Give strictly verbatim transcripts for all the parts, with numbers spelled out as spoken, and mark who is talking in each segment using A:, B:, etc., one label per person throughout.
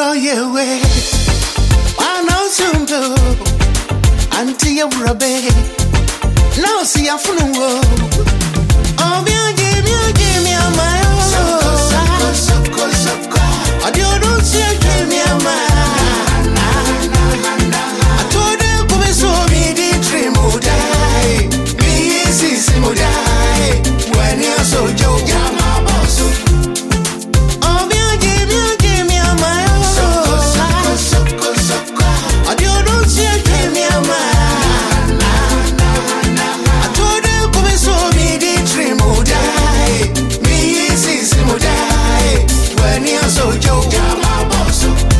A: draw your way. I know soon do until you rubber. No, see, I'm full of woe. Oh, me, give me, give me a mile. So go, so go, so go. I don't see, give me a mile. I told you, come and show me the dream would die. Me, is would die. When you're so joke, you're my boss. Oh, me, give me, give me a mile. So go, so go, so go. I don't see, give me a mile. So Joe, you're my boss.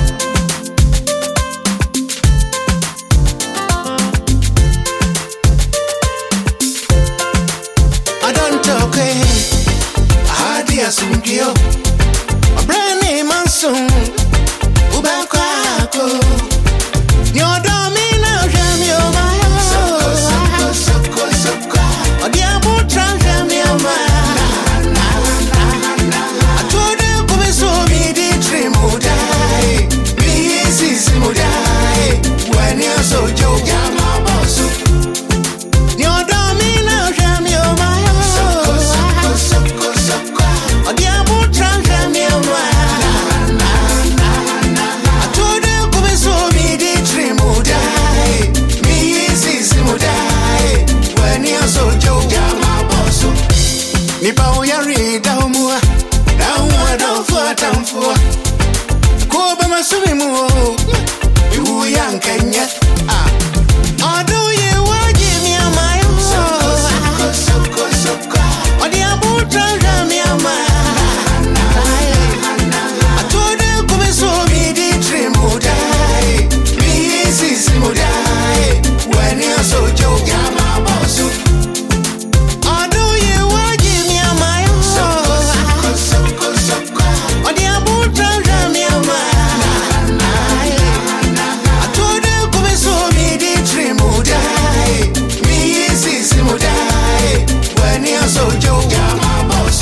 A: I don't talk, eh? I had the assume you. A brand name and soon. Ubako. Your domina, jam your mind. So, so, so, so, so. A dear boot, jam your mind. When you're so joke, you're my boss. Your domino, jam your mind. So, so, so, so, so. A dear boot, jam your mind. I told you, come and show me the dream would die. Me is would die. When you're so joke, you're my boss. Nipa, we are read down more. Down more, down for, down for. Koba, my swimming more. You young Kenya, ah. Or do you want give me a mile? So go, so go, so go. Or the abu try me a mile. I told you come and show me the dream would die. Me is would die. When you're so joke, you're my boss. Or do you want give me a mile? So go, so go, so go. Or the abu try me a mile. So Joe, you're my boss.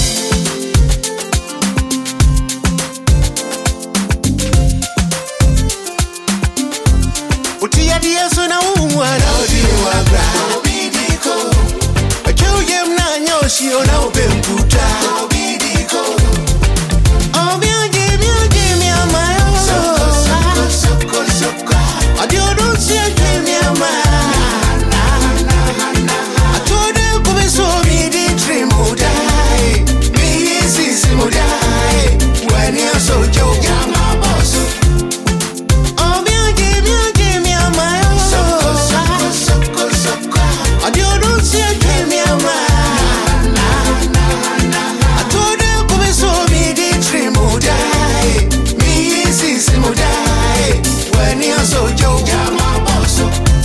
A: What you are so now? What do you are? Bidiko. A Joe, you're not your she on our Bemputa. Bidiko. Oh, me, give me, give me a mile. So, so, so, so, so. I don't see, give me a mile. When you're so joke, you're my boss. Oh, me, give me, give me a mile. So, so, so, so, so. I don't see, give me a mile. I told you, come and show me the dream would die. Me is would die. When you're so joke, you're my boss.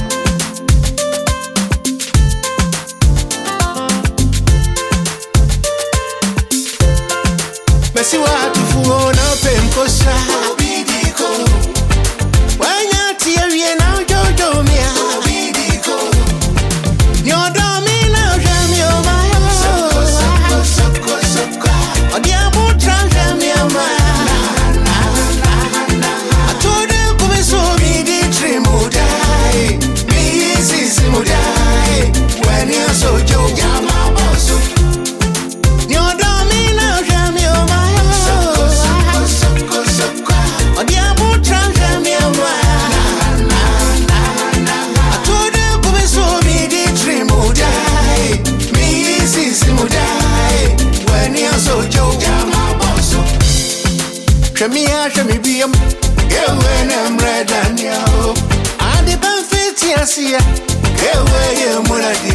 A: Messi watu fuona pemkosa Bidiko. Wanya tiye na jojo mia Bidiko. Nyodo mina jamio maya. Soko, soko, soko, soko. Odia butra jamio maya. I told you come and show me the dream would die. Me is would die. When you're so joke, you're my boss. Nyodo mina jamio maya. So Joe, you're my boss. Shamia, Shami, be him. Get when I'm red and yo. I depend fit, yes, yeah. Get where you're